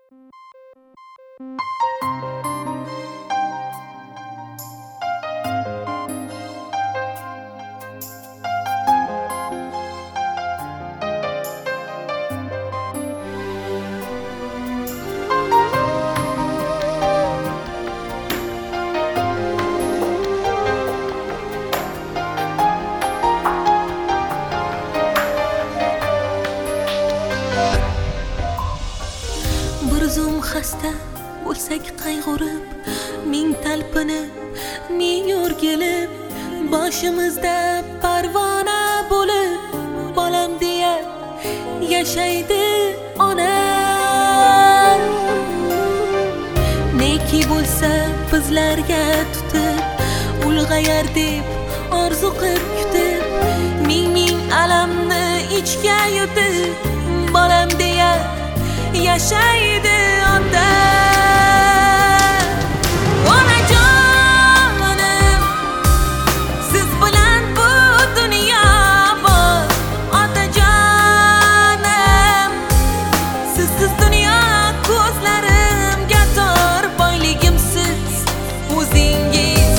Xasta bo'lsak qayg'urib, ming talpinib, ming o'rgilib, boshimizda parvona bo'lib, bolam deya yashaydi ona. Neki bo'lsa bizlarga tutib, ulg'ayar deb orzu qilib kutib, ming alamni ichga yutib, bolam deya yashaydi ota. Onajonim, siz bilan bu dunyo bor. Otajonim, sizsiz dunyo ko'zlarimga tor. Boyligimsiz o'zingiz.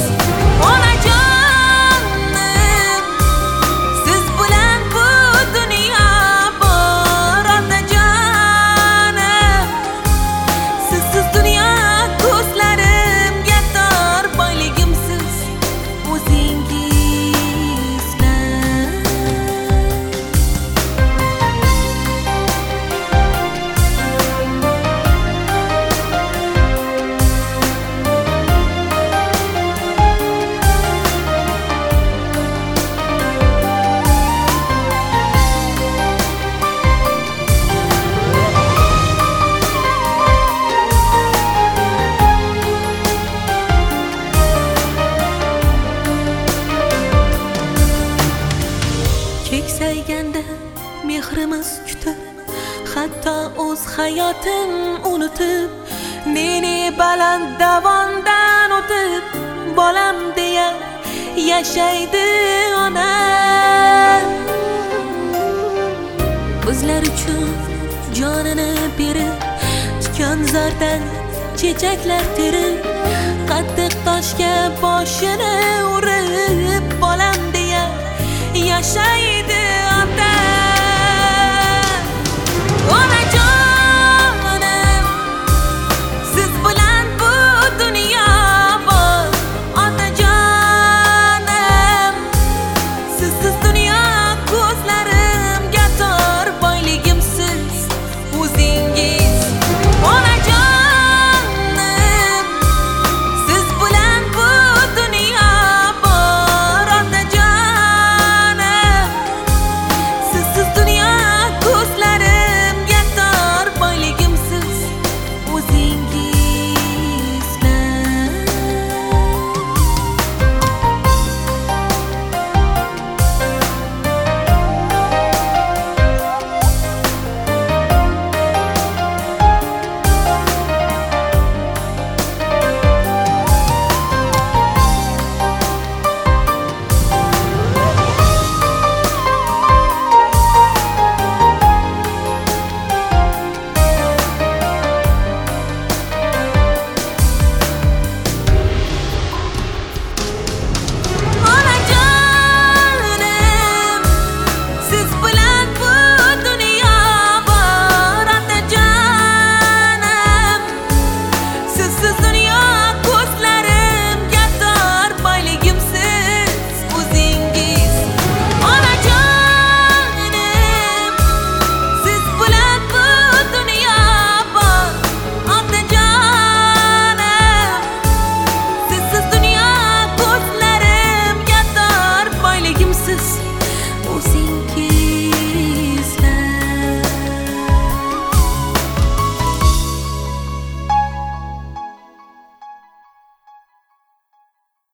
Onajonim, siz bilan bu dunyo bor. Otajonim, sizsiz dunyo ko'zlarimga tor. Boyligimsiz o'zingizlar. Keksayganda mehrimiz kutib, hatto o'z hayotin unutib, meni baland davondan o'tib, bolam deya yashaydi ona. Bizlar uchun jonini berib, tikan zardan chechaklar terib, qattiq toshga boshini urib, bolam deya yashaydi